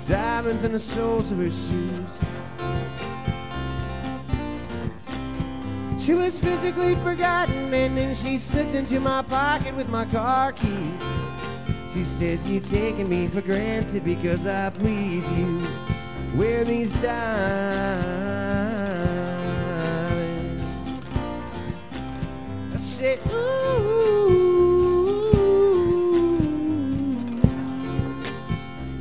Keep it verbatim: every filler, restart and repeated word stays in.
diamonds in the soles of her shoes. She was physically forgotten, and then she slipped into my pocket with my car keys. She says, you've taken me for granted because I please you. Wear these diamonds. I said, ooh.